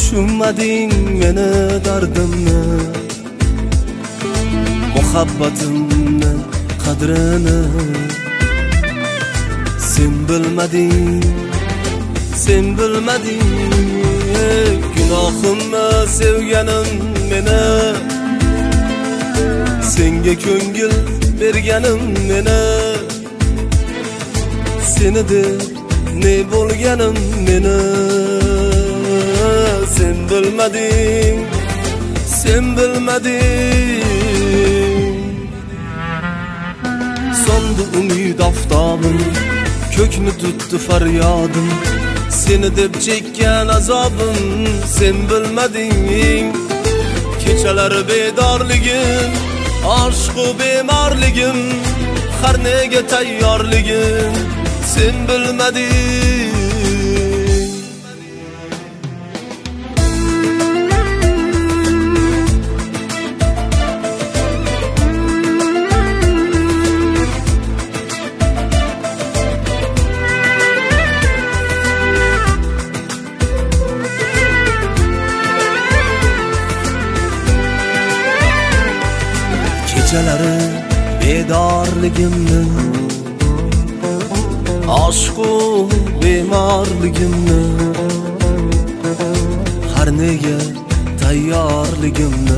tushunmading meni dardimni, muhabbatimni qadrini. Sen bilmading, sen bilmading, gunohimni sevganim meni, senga ko'ngil berganim meni. Seni deb ne bo'lganim meni. Sen bilmading, sen bilmading. So'ndi umid oftobim, ko'kni tutdi faryodim. Seni deb chekkan azobim, sen bilmading. Kechalar bedorligim, aşkı bemorligim, har nega tayyorligim, sen bilmading. Kechaları bedorligimni, aşkı bemorligimni, har nega tayyorligimni,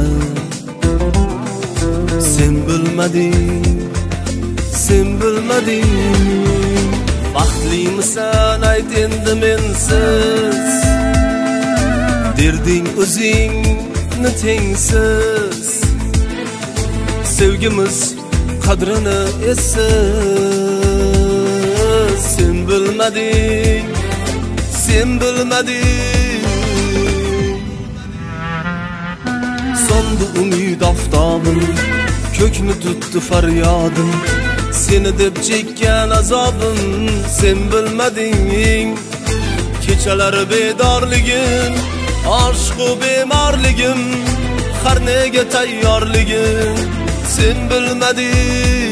sen bilmading, sen bilmading. Baxtlimisan ayt endi mensiz, derding o'zingni tengsiz. Sevgimiz qadrini essiz, sen bilmading, sen bilmading. So'ndi umid oftobim, ko'kni tutdi faryodim. Seni deb chekkan azobim, sen bilmading. Kechalar bedorligim, aşkı bemorligim, har nega tayyorligim, sen bilmading.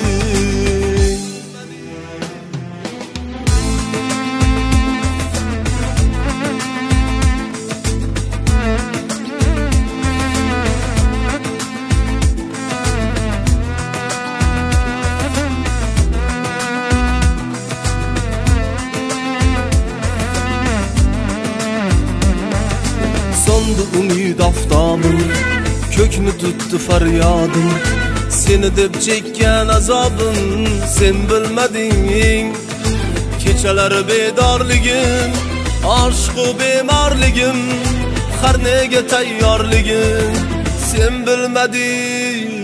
So'ndi umid oftobim, ko'kni tutdi faryodim. Seni deb chekkan azobim, sen bilmading. Kechalar bedorligim, aşkı bemorligim, har nega tayyorligim, sen bilmading.